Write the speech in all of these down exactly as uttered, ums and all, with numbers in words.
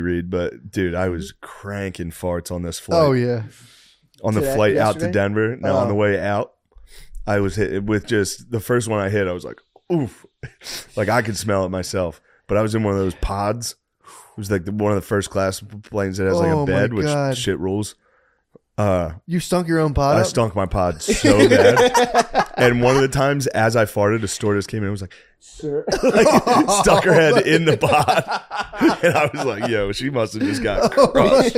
read, but dude, I was cranking farts on this flight. Oh yeah, on the Today, flight yesterday? out to Denver. No, Oh. on the way out, I was hit with just the first one I hit. I was like, oof, like I could smell it myself. But I was in one of those pods. It was like the, one of the first class planes that has like Oh, a my bed, which God. shit rules. Uh, you stunk your own pod I up? stunk my pod so bad. And one of the times as I farted, a stewardess came in and was like, Sir. like stuck her head in the pod. And I was like, yo, she must have just got crushed.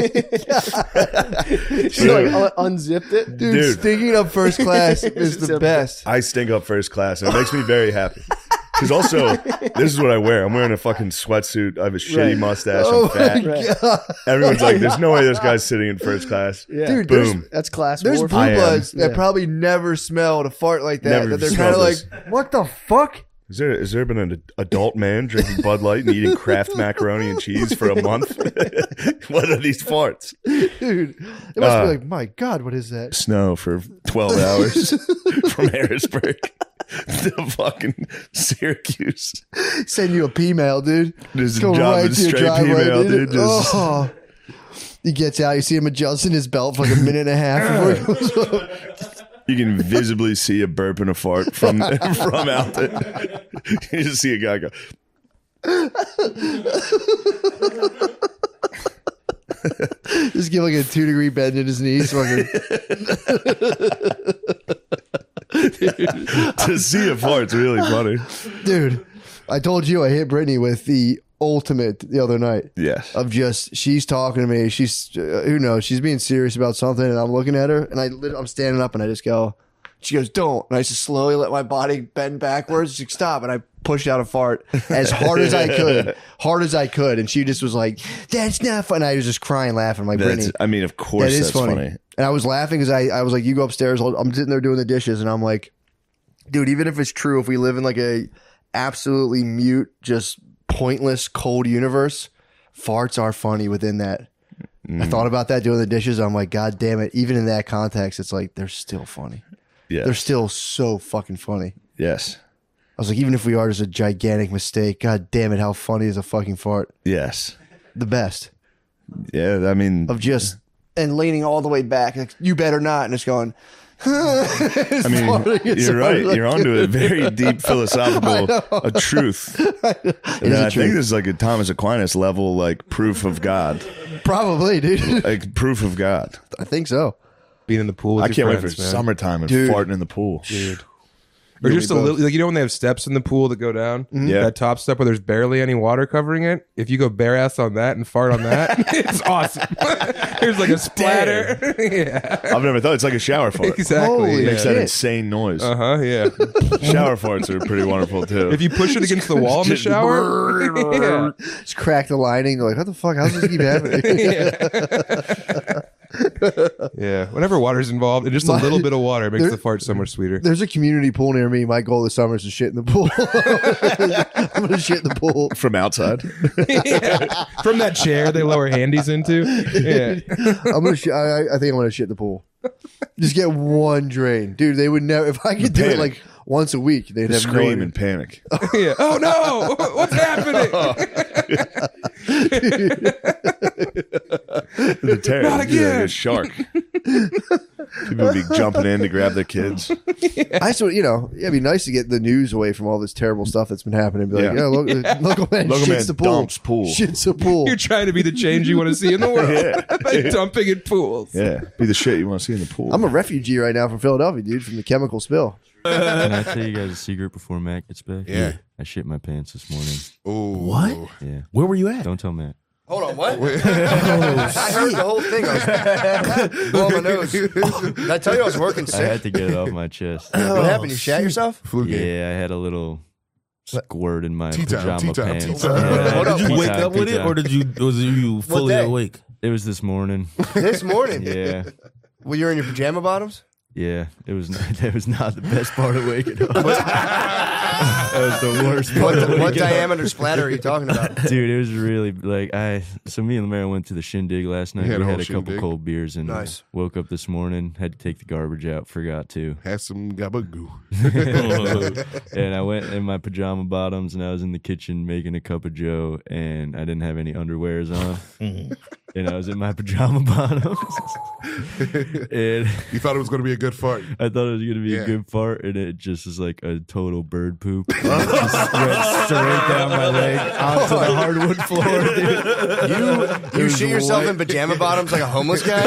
She like un- unzipped it. Dude, Dude. stinking up first class is the best. I stink up first class, and it makes me very happy. Because also, this is what I wear. I'm wearing a fucking sweatsuit. I have a shitty Right. mustache. Oh I'm fat. my Right. God. Everyone's like, there's no way this guy's sitting in first class. Yeah. Dude, there's, Boom. That's class there's war. blue I am. bloods that Yeah. probably never smelled a fart like that. Never that they're smelled kind of this. like, what the fuck? Is there, has there been an adult man drinking Bud Light and eating Kraft macaroni and cheese for a month? What are these farts? Dude, it must Uh, be like, my God, what is that? Snow for twelve hours from Harrisburg to fucking Syracuse. Send you a P-mail, dude. Just Go drop right a to your straight driveway, P-mail, dude. Just- Oh. He gets out, you see him adjusting his belt for like a minute and a half before he goes up. You can visibly see a burp and a fart from from out there. You just see a guy go. Just give like a two degree bend in his knees. Fucking, To see a fart's really funny. dude, I told you I hit Brittany with the ultimate the other night. Yes. Of just, she's talking to me. She's, uh, who knows, she's being serious about something. And I'm looking at her and I, lit- I'm standing up and I just go, she goes, don't. And I just slowly let my body bend backwards. She's like, stop. And I pushed out a fart as hard as I could, hard as I could. And she just was like, that's not fun. And I was just crying, laughing. I'm like, That's, Brittany, I mean, of course, that is that's funny. funny. And I was laughing because I, I was like, you go upstairs. I'll- I'm sitting there doing the dishes. And I'm like, dude, even if it's true, if we live in like a absolutely mute, just pointless, cold universe, farts are funny within that. I thought about that doing the dishes. I'm like, God damn it. Even in that context, it's like, they're still funny. Yes. They're still so fucking funny. Yes. I was like, even if we are just a gigantic mistake, God damn it, how funny is a fucking fart? Yes. The best Yeah. I mean, of just, and leaning all the way back. Like, you better not. And it's going, I mean, you're right. You're onto a very deep philosophical a truth. And I think this is like a Thomas Aquinas level, like proof of God, Probably, dude. like proof of God. I think so. Being in the pool with I your can't wait friends, for man. summertime and Dude. farting in the pool. Dude. Or just a little, like, you know when they have steps in the pool that go down? Yeah. That top step where there's barely any water covering it. If you go bare ass on that and fart on that, it's awesome. There's like a splatter. yeah. I've never thought it's like a shower fart. Exactly. Holy yeah. Makes that shit. insane noise. Uh huh. Yeah. Shower farts are pretty wonderful too. If you push it against the wall in the Just shower, yeah. Just crack the lining. They're like, what the fuck? How's this keep happening? Yeah. Whenever water's involved, and just a My- little bit of water makes there- the fart so much sweeter. There's a community pool near me. My goal this summer is to shit in the pool. I'm going to shit in the pool. From outside. Yeah. From that chair they lower handies into. Yeah. I'm gonna. Sh- I, I think I'm gonna shit in the pool. Just get one drain, dude. They would never. If I could do it Panic. like once a week, they'd have Scream no. and panic. Yeah. Oh no! What's happening? The terror. Not It'd be like again. a shark. People would be jumping in to grab their kids. I sort, you know, it'd be nice to get the news away from all this terrible stuff that's been happening. Be like, Yeah. yeah, look, local man Local shits man the pool, dumps pool. shits the pool. You're trying to be the change you want to see in the world Yeah. by dumping in pools. Yeah. Be the shit you want to see in the pool. I'm a refugee right now from Philadelphia, dude, from the chemical spill. Can I tell you guys a secret before Matt gets back? Yeah. I shit my pants this morning. Ooh. What? Yeah. Where were you at? Don't tell Matt. Hold on, what? I heard the whole thing. I was blowing my nose. Did I tell you I was working I sick? had to get it off my chest. What happened? You shat yourself? Flu game. Yeah, I had a little squirt in my Tea time, pajama tea time, pants. tea time. Yeah, Hold up. Did you tea wake time, up with tea it, time. or did you was you fully day? awake? It was this morning. This morning? Yeah. Well, you're in your pajama bottoms? Yeah, it was. Not, that was not the best part of waking up. That was the worst part. What, of what waking up. diameter splatter are you talking about? Dude, it was really like I. So me and Lemaire went to the shindig last night. You had We a had whole a couple shindig? cold beers and Nice. woke up this morning. Had to take the garbage out. Forgot to. Had some gabagoo. And I went in my pajama bottoms and I was in the kitchen making a cup of joe and I didn't have any underwears on. And I was in my pajama bottoms. And You thought it was going to be a good fart. I thought it was going to be Yeah. a good fart, and it just is like a total bird poop. And it just went straight down my leg onto the hardwood floor, dude. You you was shit yourself white. in pajama bottoms like a homeless guy?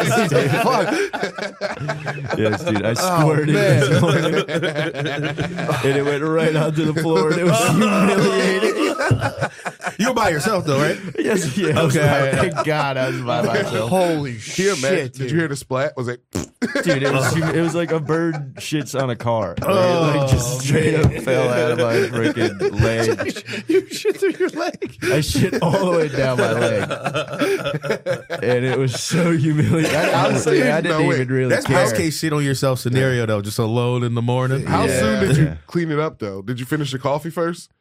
Fuck. Yes, dude. I squirted this morning. And it went right onto the floor, and it was humiliating. You were by yourself though, right? Yes, yeah. I was Okay. by- Thank God I was by myself. Holy Here, man. shit, Did you hear the splat? Was it? Dude, it was it was like a bird shits on a car. Like, it, like just straight up fell out of my freaking leg. You shit through your leg. I shit all the way down my leg, and it was so humiliating. I, honestly, I didn't No, wait. even really That's care. best case shit on yourself scenario though. Just alone in the morning. How Yeah. soon did you Yeah. clean it up, though? Did you finish your coffee first?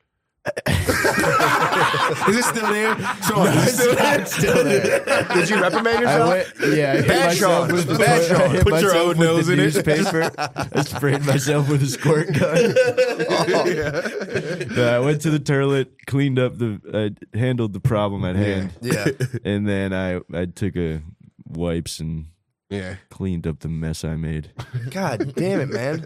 Is it still there? Sean, is it still there? Still there. Did you reprimand I yourself? went, yeah, I hit Bad myself Sean. with the Bad Sean. I hit Put your myself own with nose the in it. newspaper. I sprayed myself with a squirt gun. Yeah, I went to the toilet, cleaned up the, I handled the problem at hand, Yeah. and then I I took a wipes and Yeah. cleaned up the mess I made. God damn it, man.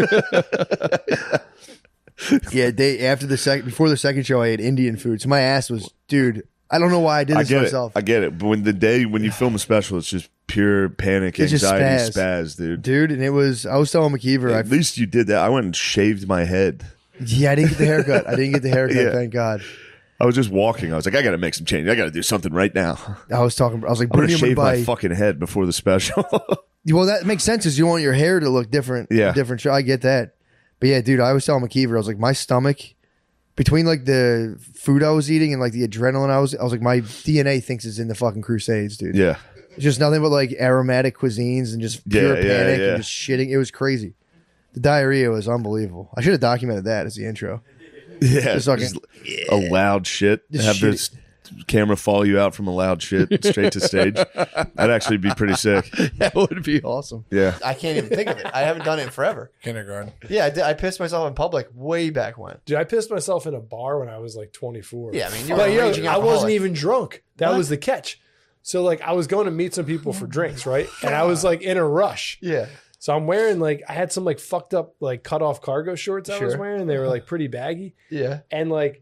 Yeah, they after the second before the second show, I ate Indian food. So my ass was, dude. I don't know why I did I this to get it. myself, I get it. But when the day when you film a special, it's just pure panic, It's just anxiety, spaz. spaz, dude. dude. And it was. I was telling McKeever, At I, least you did that. I went and shaved my head. yeah, I didn't get the haircut. I didn't get the haircut. Yeah. Thank God. I was just walking. I was like, I got to make some change. I got to do something right now. I was talking. I was like, I'm gonna Brittany, I'm shave gonna my buy. fucking head before the special. Well, that makes sense. Is you want your hair to look different. Yeah. different. show. I get that. But yeah, dude, I was telling McKeever, I was like, my stomach, between like the food I was eating and like the adrenaline I was, I was like, my D N A thinks it's in the fucking Crusades, dude. yeah. It's just nothing but like aromatic cuisines and just pure Yeah, yeah, panic yeah. and just shitting. It was crazy. The diarrhea was unbelievable. I should have documented that as the intro. Yeah. Just fucking- Just a loud shit. Just Have shitty. this camera follow you out from a loud shit straight to stage. That'd actually be pretty sick. That would be awesome. Yeah. I can't even think of it. I haven't done it in forever. Kindergarten. Yeah, I, did, I pissed myself in public way back when. Dude, I pissed myself in a bar when I was like twenty-four. Yeah, I mean, you were But, a you know, raging I wasn't alcoholic. even drunk. That What? was the catch. So like I was going to meet some people for drinks, right? And I was like in a rush. Yeah. So I'm wearing like I had some like fucked up like cut off cargo shorts I was Sure. wearing. They were like pretty baggy. Yeah. And like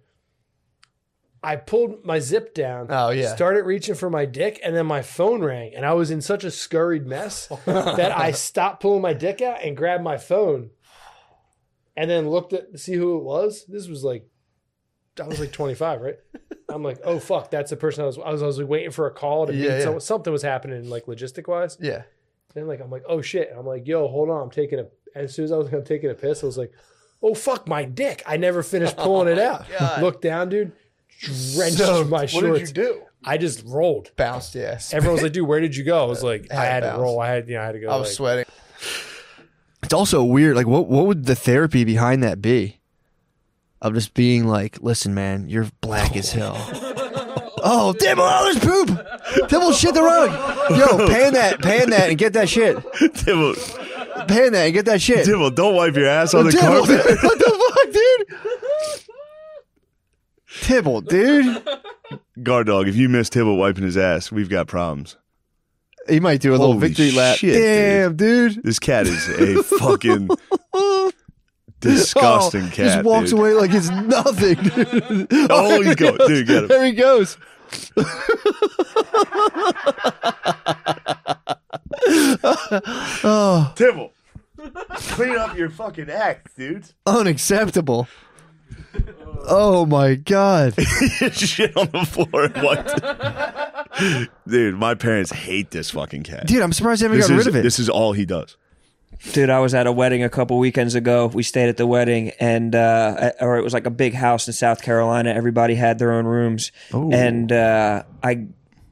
I pulled my zip down. Oh, yeah. Started reaching for my dick, and then my phone rang, and I was in such a scurried mess that I stopped pulling my dick out and grabbed my phone, and then looked at to see who it was. This was like, I was like twenty-five, right? I'm like, oh fuck, that's the person I was. I was, I was like waiting for a call to Yeah, meet yeah. someone. Something was happening, like logistic wise. Yeah. Then like I'm like, oh shit. And I'm like, yo, hold on, I'm taking a. And as soon as I was I'm taking a piss, I was like, oh fuck, my dick. I never finished pulling it out. God. Look down, dude. Drenched So, my what shorts. did you do? I just rolled. Bounced, yes. Everyone was like, dude, where did you go? I was like, I Had had to bounce. roll. I had, you know, I had to go. I was like, sweating. It's also weird. Like, what what would the therapy behind that be? Of just being like, listen, man, you're black as hell. Oh, Dibble, oh, there's poop. Dibble, shit the rug. Yo, pan that, pan that, and get that shit. Dibble, Pan that and get that shit. Dibble, don't wipe your ass on the Dibble, carpet. dude, what the fuck, dude? Tibble, dude. Guard dog, if you miss Tibble wiping his ass, we've got problems. He might do a little Holy victory lap. shit, Damn, dude. This cat is a fucking disgusting Oh, cat. Just walks dude. away like it's nothing, dude. Oh, he's going. Dude, get him. There he goes. Oh, Tibble, clean up your fucking act, dude. unacceptable. Oh my god. Shit on the floor and wiped it. Dude, my parents hate this fucking cat. Dude, I'm surprised they haven't this got is, rid of it. This is all he does. Dude, I was at a wedding a couple weekends ago. We stayed at the wedding, and uh, or it was like a big house in South Carolina. Everybody had their own rooms, and uh, I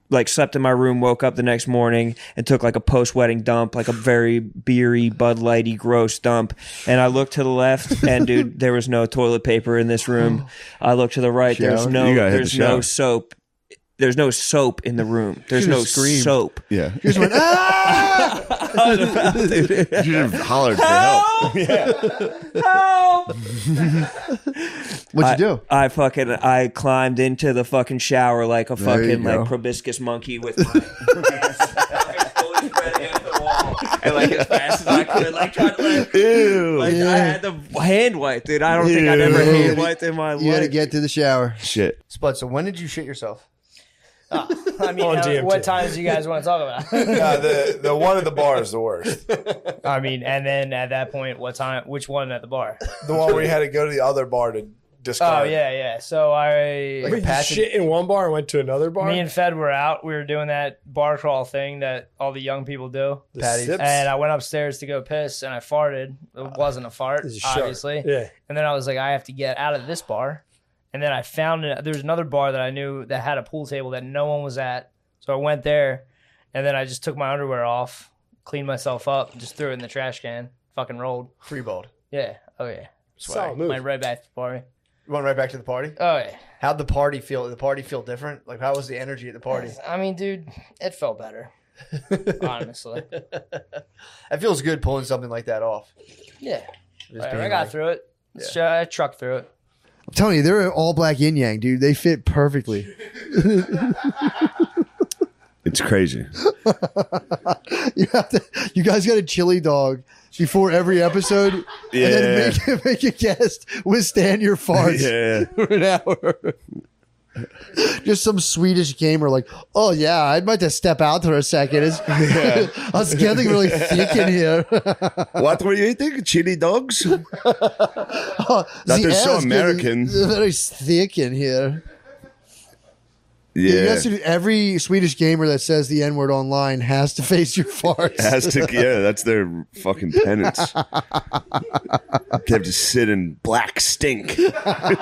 like slept in my room, woke up the next morning and took like a post-wedding dump, like a very beery, Bud Lighty, gross dump. And I looked to the left and dude, there was no toilet paper in this room. I looked to the right, there's Shower? no You gotta hit there's the no shower. soap. There's no soap in the room. There's no soap. Yeah. You just went, ah! You should have hollered for help. Help! What'd you do? I fucking I climbed into the fucking shower like a There you fucking like go. proboscis monkey with my hands fully spread against the wall and like as fast as I could, like trying to like, Ew. like I had the hand wipe, dude. I don't think I'd ever Ew. hand wiped in my You got to life. get to the shower. Shit. Spud, so when did you shit yourself? I mean, On uh, D M T. what times do you guys want to talk about? Uh, the the one at the bar is the worst. I mean, and then at that point, what time? Which one at the bar? The one where you had to go to the other bar to Oh discard. yeah, yeah. So I, Like Wait, you Patch- shit in one bar and went to another bar? me and Fed were out. We were doing that bar crawl thing that all the young people do. The Patty. sips? And I went upstairs to go piss, and I farted. It wasn't a fart, This is sharp. obviously. Yeah. And then I was like, I have to get out of this bar. And then I found it. There was another bar that I knew that had a pool table that no one was at. So I went there, and then I just took my underwear off, cleaned myself up, and just threw it in the trash can. Fucking rolled. Freeballed. Yeah. Oh yeah. Solid move. Went right back to the party. You went right back to the party? Oh yeah. How'd the party feel? Did the party feel different? Like, how was the energy at the party? I mean, dude, it felt better. Honestly. It feels good pulling something like that off. Yeah. Just I, being I got like- through it. Yeah. I trucked through it. I'm telling you, they're all black yin yang, dude. They fit perfectly. It's crazy. You have to. You guys got a chili dog before every episode, and then make, make a guest withstand your farts Yeah. for an hour. Just some Swedish gamer like, oh yeah, I'd like to step out for a second. It's, it's getting really thick in here. What were you eating? Chili dogs? Oh, That the is so air's getting American. Very thick in here. You Yeah. have to do- every Swedish gamer that says the N word online has to face your farts. Has to, yeah, that's their fucking penance. They have to sit in black stink. They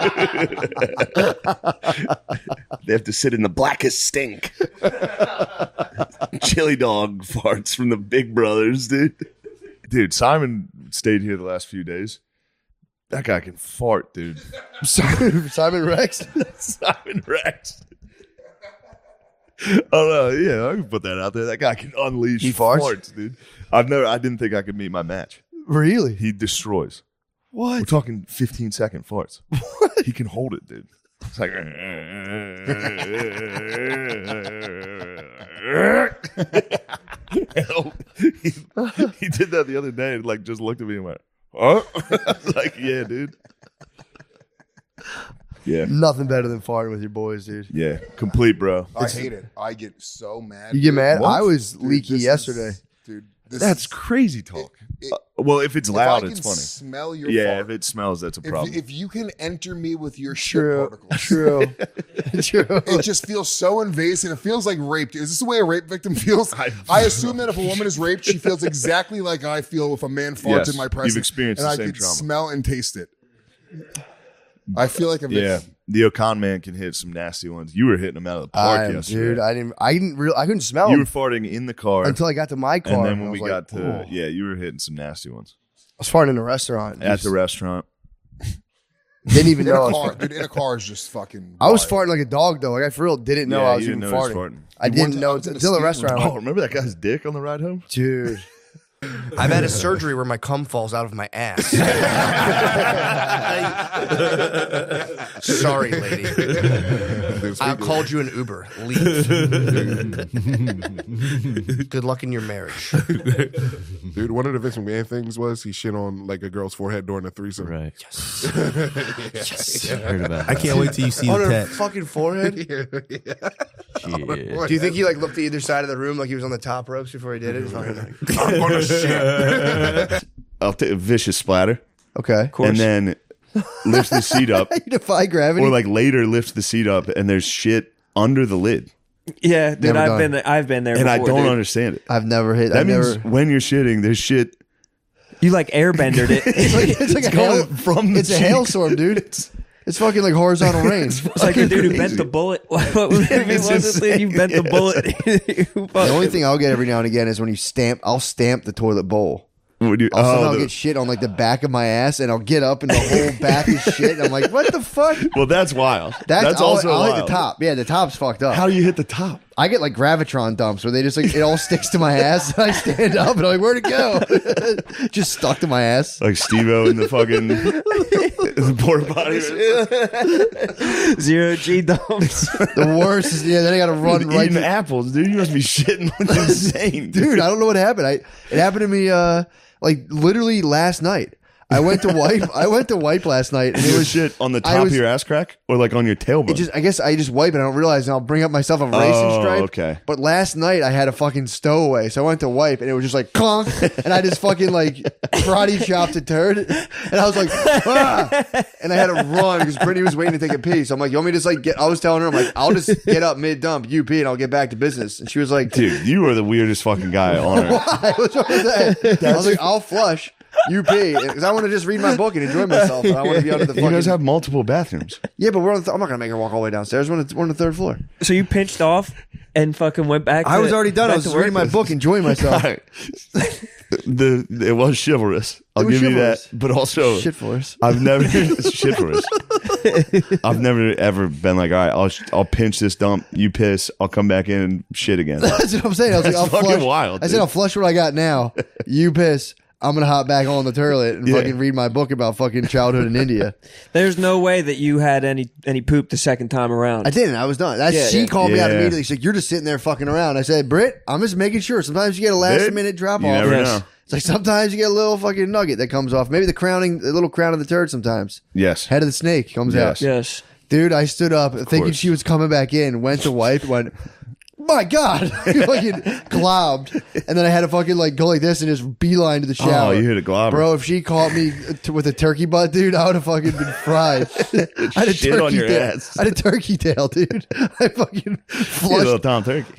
have to sit in the blackest stink. Chili dog farts from the Big Brothers, dude. Dude, Simon stayed here the last few days. That guy can fart, dude. Simon, Simon Rex. Simon Rex. Oh no, yeah, I can put that out there. That guy can unleash He farts? farts, dude. I've never. I didn't think I could meet my match. Really? He destroys. What? We're talking fifteen second farts. He can hold it, dude. It's like he, he did that the other day and like just looked at me and went, "Huh?" I was like, yeah, dude. Yeah, Nothing better than farting with your boys, dude. yeah, complete, bro. I hate it. I get so mad. You get mad? What? I was Dude, leaky this yesterday. is- dude, this That's is, crazy talk. it- Uh, well, if it's if loud, I it's can funny. Smell your Yeah, fart. if it smells, that's a problem. If, if you can enter me with your shit True. particles, True. True. it just feels so invasive. It feels like rape. Is this the way a rape victim feels? I, I assume that if a woman is raped, she feels exactly like I feel if a man farts Yes, in my you've presence. experienced and the I same can trauma. smell and taste it. I feel like a yeah, the Okan man can hit some nasty ones. You were hitting them out of the park I, yesterday. dude, I didn't. I didn't. Real. I couldn't smell you were them farting in the car until I got to my car. and then when I we was got like, to "Oh." yeah, you were hitting some nasty ones I was farting in a restaurant. at Just the restaurant. didn't even in know. I a was car, farting. dude. In a car is just fucking. I was wild. farting like a dog though. Like I for real didn't know Yeah, I was you even didn't know he farting. was farting. I One didn't time know I was in a until the steam restaurant. room. I'm Oh, like, remember that guy's dick on the ride home? dude. I've had a surgery where my cum falls out of my ass. Sorry, lady. I called you an Uber. Leave. Good luck in your marriage. Dude, one of the Vince McMahon things was he shit on like a girl's forehead during a threesome. Right. Yes. Heard about I that. can't wait till you see On the her text. fucking forehead. Shit. Do you think he like looked to either side of the room like he was on the top ropes before he did it? He's fucking like- I'm gonna shit. I'll take a vicious splatter okay. and then lift the seat up, You defy gravity. or like later lift the seat up and there's shit under the lid, Yeah, dude, Never I've done been it. there. I've been there. and I before, don't dude. understand it. I've never hit. That I've means never. when you're shitting, there's shit You like airbendered it. It's like, it's like a going hail, from the It's a cheek. hailstorm, dude. It's fucking like horizontal rain. It's like the dude who bent the bullet. What movie was it? You bent the bullet. The only thing I'll get every now and again is when you stamp. I'll stamp the toilet bowl. Would you, I'll, oh, I'll the- get shit on like the back of my ass, and I'll get up and the whole back is shit. And I'm like, what the fuck? well, that's wild. That's, That's I'll, also I'll hit wild. the top. Yeah, the top's fucked up. How do you hit the top? I get like gravitron dumps where they just like it all sticks to my ass, and I stand up and I'm like, where'd it go? Just stuck to my ass. Like Steve-O in the fucking the porta potty. Zero G dumps. The worst is yeah. Then I got to run right. Eating To, apples, dude. You must be shitting. It's insane, dude, I don't know what happened. I it happened to me uh like literally last night. I went to wipe. I went to wipe last night, and It it was was shit on the I top was- of your ass crack, or like on your tailbone. It just, I guess I just wipe it. I don't realize, and I'll bring up myself a racing Oh, stripe. okay. But last night I had a fucking stowaway, so I went to wipe, and it was just like conk, and I just fucking like karate chopped a turd, and I was like, ah! And I had to run because Brittany was waiting to take a pee. So I'm like, you want me to just like get? I was telling her, I'm like, I'll just get up mid dump, you pee, and I'll get back to business. And she was like, dude, you are the weirdest fucking guy on earth. why? What's wrong with that? I was like, I'll flush. You pee because I want to just read my book and enjoy myself. And I want to be under the You fucking. guys have multiple bathrooms. Yeah, but we're on the th- I'm not gonna make her walk all the way downstairs. We're on the, we're on the third floor. So you pinched off and fucking went back. I to- was already done. I back was to just work? reading my book, enjoying myself. All right. the it was chivalrous. I'll It was give chivalrous. you that. But also, Shit for us. I've never chivalrous. I've never ever been like, all right, I'll I'll pinch this dump. You piss. I'll come back in and shit again. That's what I'm saying. I was like, That's I'll fucking flush. wild, I said, dude. I'll flush what I got now. You piss. I'm gonna hop back on the toilet and Yeah. fucking read my book about fucking childhood in India. There's no way that you had any any poop the second time around. I didn't. I was done. That's, Yeah, she yeah. called me out Yeah. immediately. She's like, "You're just sitting there fucking around." I said, "Britt, I'm just making sure. Sometimes you get a last Dude, minute drop you off. never know. It's like sometimes you get a little fucking nugget that comes off. Maybe the crowning, the little crown of the turd. Sometimes Yes. head of the snake comes Yes. out. Yes. Dude, I stood up thinking course. she was coming back in, went to wipe, went, my God, fucking globbed. And then I had to fucking like go like this and just beeline to the shower. Oh, you hit a globber. Bro, if she caught me t- with a turkey butt, dude, I would have fucking been fried. I had a Shit turkey on your tail. ass. I had a turkey tail, dude. I fucking You flushed. little Tom Turkey.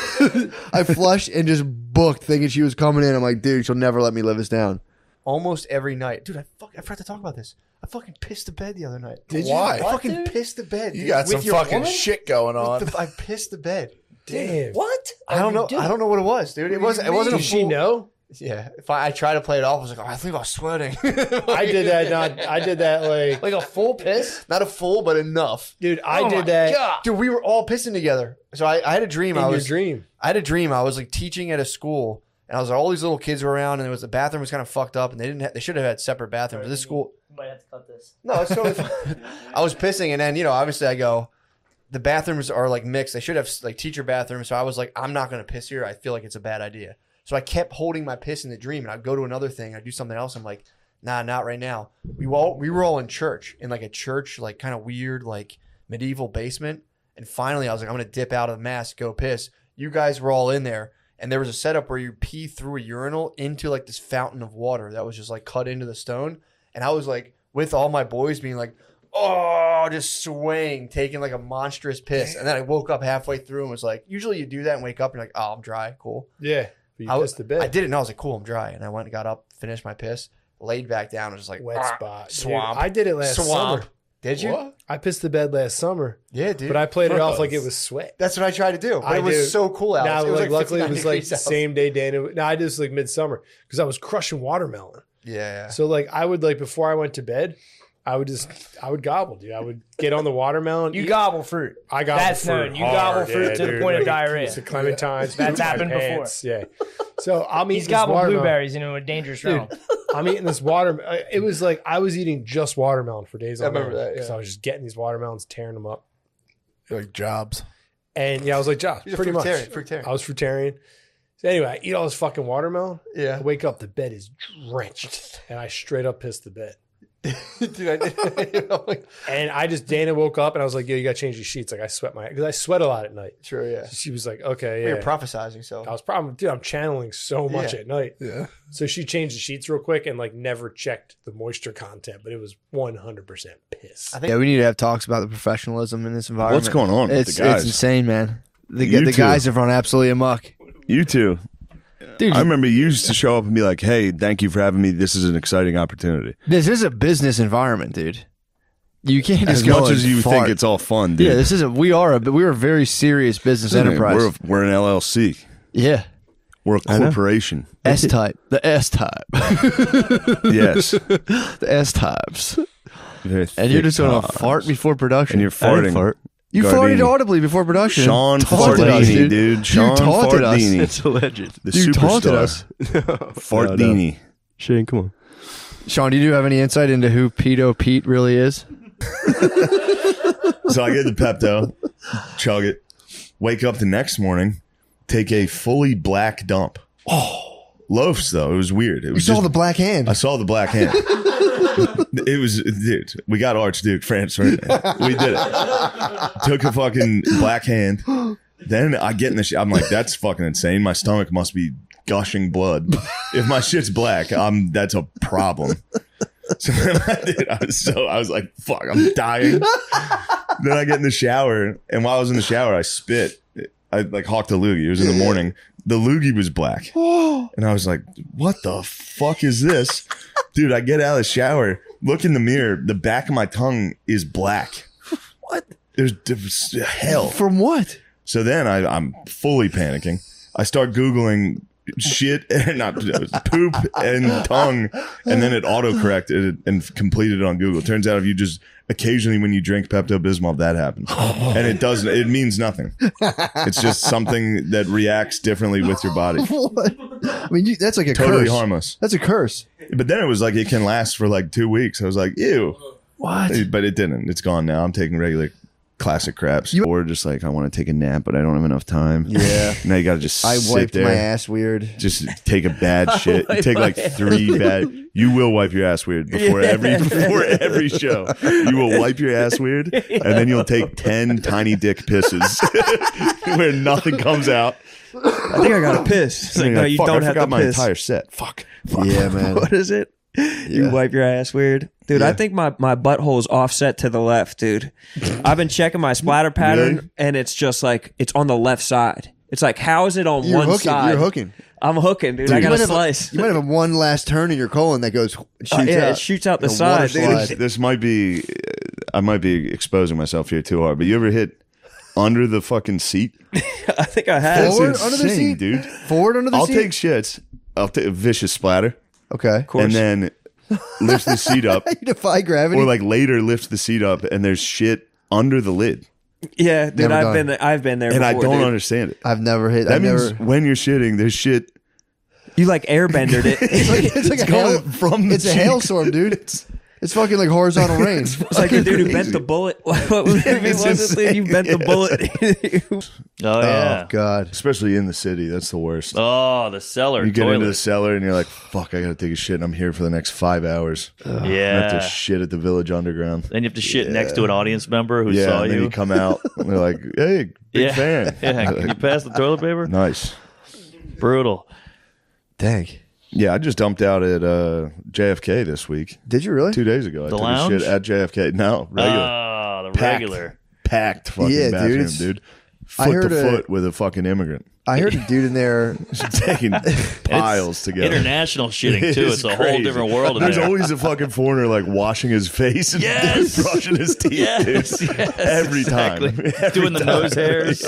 I flushed and just booked thinking she was coming in. I'm like, dude, she'll never let me live this down. Almost every night, dude. I fuck, I forgot to talk about this. I fucking pissed the bed the other night. Did you? Why? I fucking pissed the bed. You dude. got With some your fucking woman? shit going on. With the- I pissed the bed. Damn. What? I don't know. I don't know what it was, dude. It wasn't. It wasn't a Did she full- know? Yeah. If I, I tried to play it off, I was like, oh, I think I was sweating. I did that. Not. I did that. Like, like a full piss, not a full, but enough. dude. I Oh did my that God. Dude, we were all pissing together. So I, I had a dream. in I your was dream. I had a dream. I was like teaching at a school, and I was like, all these little kids were around, and it was the bathroom was kind of fucked up, and they didn't. Ha- they should have had separate bathrooms. This school. Might have to cut this. No, it's totally fine. I was pissing, and then you know, obviously, I go. The bathrooms are like mixed. They should have like teacher bathrooms. So I was like, I'm not gonna piss here. I feel like it's a bad idea. So I kept holding my piss in the dream, and I'd go to another thing. I'd do something else. I'm like, nah, not right now. We all we were all in church, in like a church, like kind of weird, like medieval basement. And finally, I was like, I'm gonna dip out of the mass, go piss. You guys were all in there, and there was a setup where you pee through a urinal into like this fountain of water that was just like cut into the stone. And I was like, with all my boys being like, oh, just swaying, taking like a monstrous piss. And then I woke up halfway through and was like, usually you do that and wake up and you're like, oh, I'm dry, cool. Yeah. But you I, pissed the bed. I did it and I was like, cool, I'm dry. And I went and got up, finished my piss, laid back down, and was just like, Wet ah, spot. Dude, swamp. I did it last Swamp. summer. Did you? What? I pissed the bed last summer, Yeah, dude. but I played it Fuck off like us. it was sweat. That's what I tried to do. But I it was do. so cool out. Now, it was like, like luckily, it was like fifty-nine the degrees out. same day, Dana. No, I just like midsummer because I was crushing watermelon. Yeah. So like, I would like before I went to bed, I would just I would gobble, dude. I would get on the watermelon. You eat- gobble fruit. I gobble That's fruit. known. You hard, gobble fruit yeah, to the dude, point of like a diarrhea. piece of clementines. That's poop my happened before. pants, Yeah. So I'm He's eating this gobbled watermelon. blueberries into a dangerous realm. I'm eating this water. uh, It was like I was eating just watermelon for days. I on remember end, that, yeah. because I was just getting these watermelons, tearing them up, Like jobs. and yeah, I was like, Josh, He's a pretty much. fruitarian, fruitarian. I was fruitarian. So anyway, I eat all this fucking watermelon. Yeah. I wake up, the bed is drenched, and I straight up pissed the bed. Dude, I did. You know, like, And I just Dana woke up, and I was like, "Yo, you got to change your sheets." Like I sweat my because I sweat a lot at night. true, yeah. She was like, "Okay, You're yeah." prophesizing, so. I was probably, dude, I'm channeling so much Yeah. at night. Yeah. So she changed the sheets real quick and like never checked the moisture content, but it was one hundred percent piss. I think Yeah, we need to have talks about the professionalism in this environment. What's going on with It's the guys? it's insane, man. The You the two. guys have run absolutely amok. You too. Dude, I remember you used to show up and be like, "Hey, thank you for having me. This is an exciting opportunity." this is a business environment, dude. You can't just As go much and as you fart. think it's all fun, dude. Yeah, this isn't. We are a. We are a very serious business enterprise. We're, we're an L L C. Yeah. We're a corporation. S type. The S type. Yes. The S types. Very And you're thick just going to tops. fart before production. And you're I didn't farting. fart. You Gardini. farted audibly before production. Sean Taunted us, Fartini, dude. Sean you taunted us. Fartini. It's alleged. The You taunted superstar. us. Fartini. Shane, come on. Sean, do you have any insight into who Pedo Pete really is? So I get the Pepto, chug it, wake up the next morning, take a fully black dump. Oh, loafs though. It was weird. It You was saw just- the black hand. I saw the black hand. It was, dude. We got Archduke France right now. We did it. Took a fucking black hand. Then I get in the shit. I'm like, that's fucking insane. My stomach must be gushing blood. If my shit's black, I'm that's a problem. So then I did. I was so I was like, fuck, I'm dying. Then I get in the shower, and while I was in the shower, I spit. I like hawked a loogie. It was in the morning. The loogie was black, and I was like, what the fuck is this, dude? I get out of the shower, look in the mirror. The back of my tongue is black. What? There's, there's hell. From what? So then I, I'm fully panicking. I start Googling shit, not poop and tongue, and then it autocorrected and completed it on Google. Turns out if you just occasionally when you drink Pepto-Bismol, that happens. And it doesn't, it means nothing. It's just something that reacts differently with your body. What? I mean, you, that's like a Totally curse. harmless. That's a curse. But then it was like it can last for like two weeks. I was like, ew. What? But it didn't. It's gone now. I'm taking regular classic craps. You, or just like, I want to take a nap, but I don't have enough time. Yeah. Now you got to just I sit wiped there. my ass weird. Just take a bad shit. You take like three bad. You will wipe your ass weird before every before every show. You will wipe your ass weird, and then you'll take ten tiny dick pisses where nothing comes out. I think I got to piss. It's like, And no, you're like, you fuck, don't I have forgot to my piss. entire set. Fuck. Fuck. Yeah, man. What is it? You Yeah. wipe your ass weird. Dude, I Yeah. think my, my butthole's offset to the left, dude. I've been checking my splatter pattern, Really? and it's just like, it's on the left side. It's like, how is it on You're one hooking. side? You're hooking. I'm hooking, dude. Dude, I you got might a have slice. You might have a one last turn in your colon that goes shoots Uh, yeah, out. it shoots out the And a side, water dude. slide. This, this might be. I might be exposing myself here too hard, but you ever hit under the fucking seat? I think I have. Forward That's under the insane, seat? dude. Forward under the I'll seat. take shits. I'll take a vicious splatter, Okay. and then lift the seat up, You defy gravity. or like later lift the seat up, and there's shit under the lid, Yeah, dude, Never I've done. been there. I've been there and I before, don't dude. understand it. I've never hit. That I've means never. when you're shitting, there's shit You like airbendered it. It's like, it's like a going hail, from the It's a cheek. hailstorm, dude. It's fucking like horizontal rain. It's like the dude who bent the bullet. What movie It's was it? insane. You bent the bullet. Oh, yeah. Oh God. especially in the city. That's the worst. Oh, the cellar. You get toilet. into the cellar and you're like, "Fuck, I gotta take a shit." And I'm here for the next five hours. I have to Yeah. shit at the Village Underground. Then you have to shit next to an audience member who Yeah, saw and then you. you come out and they're like, "Hey, big yeah. fan." Yeah. Can you pass the toilet paper? Nice. Brutal. Dang. Yeah, I just dumped out at uh, J F K this week. Did you really? Two days ago, I The took lounge? a shit at J F K. No, regular, Ah, the Packed. regular. packed fucking Yeah, dude, bathroom, it's- dude. I Foot heard to a- foot with a fucking immigrant, I heard a dude in there. taking piles together. International shitting, too. It's, a whole crazy. different world in There's there. always a fucking foreigner like washing his face and Yes! brushing his teeth, Yes, dude. yes, Every exactly. time. Every Doing the time. nose hairs.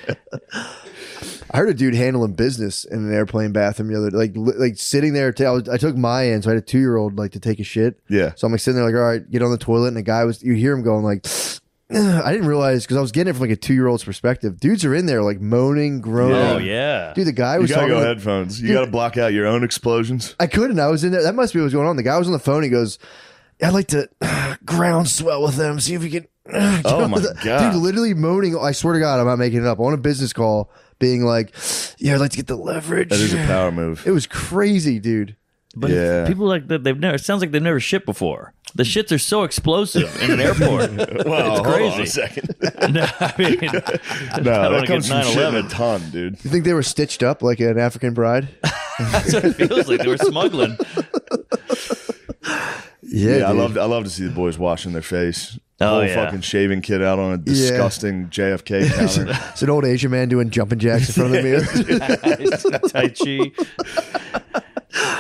I heard a dude handling business in an airplane bathroom the other, like li- like sitting there. T- I, was, I took my in, so I had a two year old like to take a shit. Yeah. So I'm like sitting there, like, all right, get on the toilet, and the guy was. You hear him going like. I didn't realize because I was getting it from like a two year old's perspective. Dudes are in there like moaning, groaning. Oh, yeah. Dude, the guy You was gotta talking go to- headphones. You Dude. gotta block out your own explosions. I couldn't. I was in there. That must be what was going on. The guy was on the phone. He goes, "I'd like to uh, ground swell with them. See if we can." Uh, get Oh on my the-" God. Dude, literally moaning. I swear to God, I'm not making it up. On a business call, being like, "Yeah, I'd like to get the leverage." That is a power move. It was crazy, dude. But Yeah. people like that, they've never, it sounds like they've never shit before. The shits are so explosive in an airport. Well, it's hold crazy. on a second. no, I mean, No, I don't that wanna comes get from shit in a nine eleven. ton, dude. You think they were stitched up like an African bride? That's what it feels like. They were smuggling. Yeah, I dude. love I love to see the boys washing their face. Oh, Whole yeah. fucking shaving kit out on a disgusting J F K counter. It's an old Asian man doing jumping jacks in front of the mirror. Tai Chi.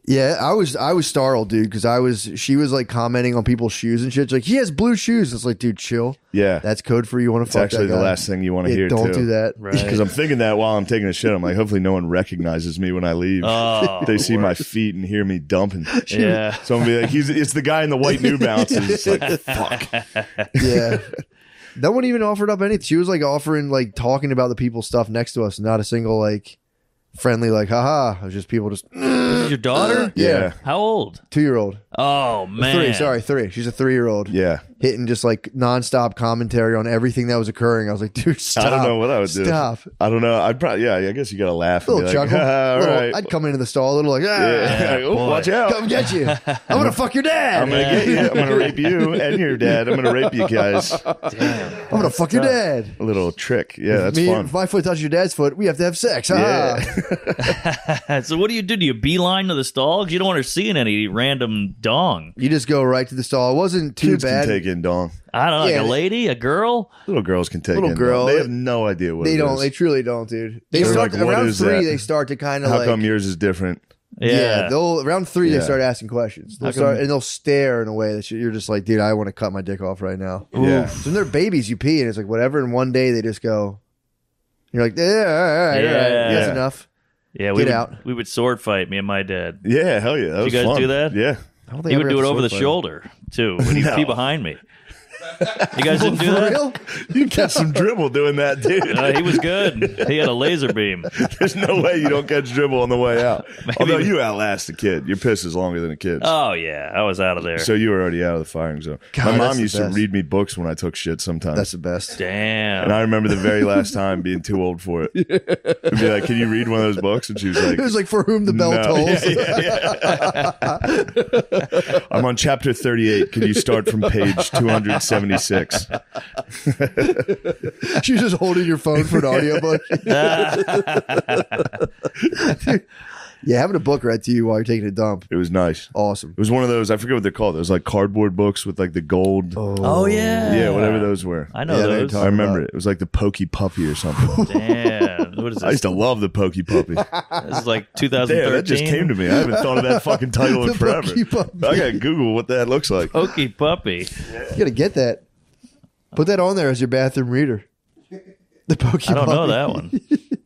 Yeah, I was I was startled, dude, because I was she was like commenting on people's shoes and shit. She's like, he has blue shoes. It's like, dude, chill. Yeah, that's code for you want to it's fuck actually that the guy. last thing you want to Yeah, hear. don't too. do that. Because I'm thinking that while I'm taking a shit, I'm like, hopefully no one recognizes me when I leave. Oh, they see my worst. feet and hear me dumping. Yeah. So I'm gonna be like, he's it's the guy in the white New Balances. It's like, fuck. Yeah. No one even offered up anything. She was like offering, like talking about the people's stuff next to us, not a single like friendly, like, haha. It was just people just. This is your daughter? Yeah. How old? Two year old. Oh man. Three, sorry, three. She's a three year old. Yeah. Hitting just like nonstop commentary on everything that was occurring. I was like, dude, stop. I don't know what I would do. Stop. I don't know. I'd probably yeah. I guess you gotta laugh. A And little be like, chuckle. "Ah, all Little- right. I'd come into the stall a little like, ah, Yeah. Like, oh, watch out. come get you. I'm gonna fuck your dad. I'm gonna get you. I'm gonna rape you and your dad. I'm gonna rape you guys. I'm gonna fuck your dad. A little trick. Yeah, that's Me, fun. If my foot touches your dad's foot, we have to have sex. Yeah. Ah. So what do you do? Do you beeline to the stall? 'Cause you don't want her seeing any random dong. You just go right to the stall. It wasn't too Kids bad. can take in dong. I don't know, Yeah. like a lady, a girl. Little girls can take Little in girl. dong. They have no idea what They it don't. is. They truly don't, dude. They They're start like, what around is three. that? They start to kind of How like. come yours is different? Yeah. Yeah, they'll around three Yeah. they start asking questions. They'll How come- start and they'll stare in a way that you- you're just like, dude, I want to cut my dick off right now. Yeah. So when they're babies, you pee and it's like whatever. And one day they just go. You're like, yeah, all right, all right, Yeah. that's Yeah. enough. Yeah, we Get would, out. we would sword fight, me and my dad. Yeah, hell yeah. That Did was you guys fun. do that? Yeah. I don't think He I would ever do it got over the sword fight. shoulder too when he'd No. pee behind me. You guys didn't do For that? real? You catch some dribble doing that, dude. Uh, he was good. He had a laser beam. There's no way you don't catch dribble on the way out. Maybe- Although you outlast a kid. Your piss is longer than a kid's. Oh yeah, I was out of there. So you were already out of the firing zone. God, My that's mom the used to best. read me books when I took shit sometimes. That's the best. Damn. and I remember the very last time being too old for it. I'd be like, can you read one of those books? And she was like, It was like for whom the bell no. tolls. Yeah, yeah, yeah. I'm on chapter thirty-eight. Can you start from page two hundred seventy-six? She's just holding your phone for an audiobook. Yeah, having a book read to you while you're taking a dump. It was nice. Awesome. It was one of those, I forget what they're called. Those like cardboard books with like the gold. Oh yeah. Yeah, whatever those were. I know Yeah, they those. talk- I remember about- it. It was like the Pokey Puppy or something. Damn. What is I used this? to love the Pokey Puppy. This is like two thousand thirteen. Damn, that just came to me. I haven't thought of that fucking title in The forever. Pokey Puppy. I gotta Google what that looks like. Pokey puppy. You gotta get that. Put that on there as your bathroom reader. The Pokey I don't know Puppy. that one.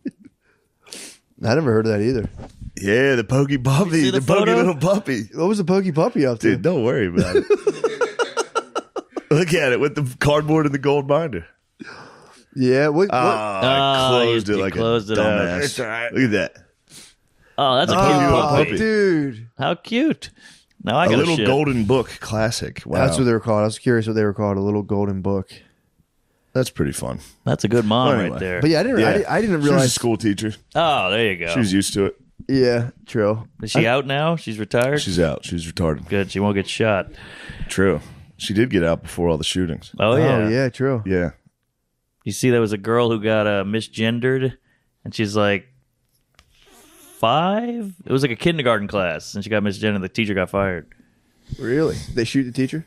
I never heard of that either. Yeah, the Pokey Puppy, see the, the Pokey photo? little puppy. What was the Pokey Puppy up to? Dude, don't worry about it. Look at it with the cardboard and the gold binder. Yeah. What? Oh, what? I Oh, closed you- it you like closed a it out. dumbass. It's all right. Look at that. Oh, that's a Pokey cute little Oh, puppy. puppy. dude. How cute. Now I A got little shit. golden book classic. Wow. That's what they were called. I was curious what they were called. A little golden book. That's pretty fun. That's a good mom Well, right anyway. there. But yeah, I didn't. Yeah. I, didn't- I didn't She was a realize. school teacher. Oh, there you go. She was used to it. Yeah. True. Is she out now? She's retired? She's out. She's retarded. Good. She won't get shot. True. She did get out before all the shootings. Oh, yeah. Oh yeah. True. Yeah. You see, there was a girl who got uh, misgendered, and she's like five? It was like a kindergarten class, and she got misgendered. The teacher got fired. Really? They shoot the teacher?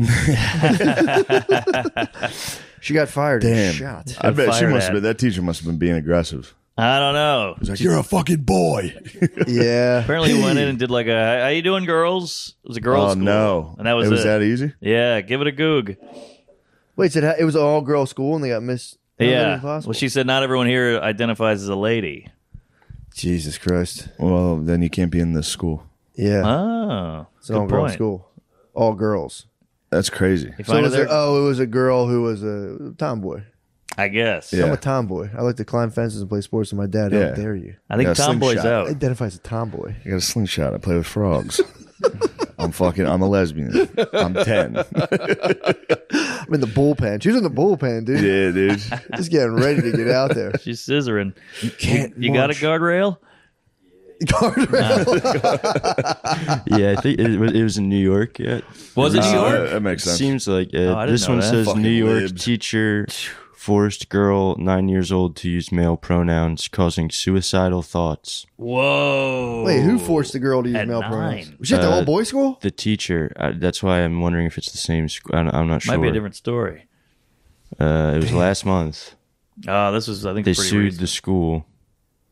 She got fired. Damn. And shot. I bet she fired must at. have been, that teacher must have been being aggressive. I don't know. He's like, you're a fucking boy. Yeah. Apparently, he went in and did like a "How you doing, girls?" It was a girls' Oh, school, no. and that was it. was it. that easy? Yeah, give it a goog. Wait, so it was an all girl school and they got missed? Yeah. Well, she said not everyone here identifies as a lady. Jesus Christ. Well, then you can't be in this school. Yeah. Oh, It's an all good girl point. school. All girls. That's crazy. You So find it her was a, there? oh, it was a girl who was a tomboy. I guess. Yeah. I'm a tomboy. I like to climb fences and play sports with my dad. Yeah. How dare you? I think Yeah, tomboy's slingshot. out. I identify as a tomboy. I got a slingshot. I play with frogs. I'm fucking, I'm a lesbian. I'm ten. I'm in the bullpen. She was in the bullpen, dude. Yeah, dude. Just getting ready to get out there. She's scissoring. You can't You, got a march. guardrail? Guardrail. Yeah, I think it was, it was in New York. Yeah, Was it New Uh, York? that makes sense. Seems like uh, Oh, I didn't this know one that. says Fucking New York libs. teacher forced girl nine years old to use male pronouns, causing suicidal thoughts. Whoa. Wait, who forced the girl to use At male nine. pronouns? Was she at the Uh, all boys school? The teacher. Uh, that's why I'm wondering if it's the same school. I'm, I'm not sure. Might be a different story. Uh, it was last month. Oh, this was, I think, They pretty sued recent. the school.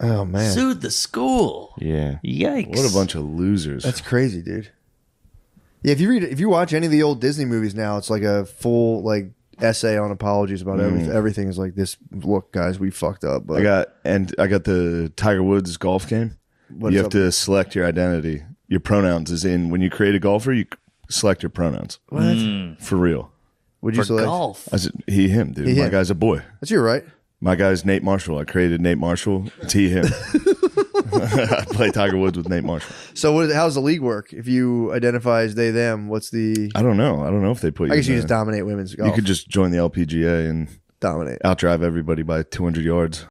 Oh man, Sued the school. Yeah. Yikes. What a bunch of losers. that's crazy, dude. Yeah, if you read, if you watch any of the old Disney movies now, it's like a full like essay on apologies about everything. Mm. Everything is like this. Look, guys, we fucked up. But I got and I got the Tiger Woods golf game. What's you have up? to select your identity. Your pronouns is in when you create a golfer. You select your pronouns. What? Mm. For real. Would you For select? golf. I said, he him, dude. He, My him. guy's a boy. That's you, right? My guy's Nate Marshall. I created Nate Marshall. It's he him. I play Tiger Woods with Nate Marshall. So, what is, how's the league work? If you identify as they them, what's the? I don't know. I don't know if they put you. I guess in you just there. dominate women's golf. You could just join the L P G A and dominate. outdrive everybody by two hundred yards.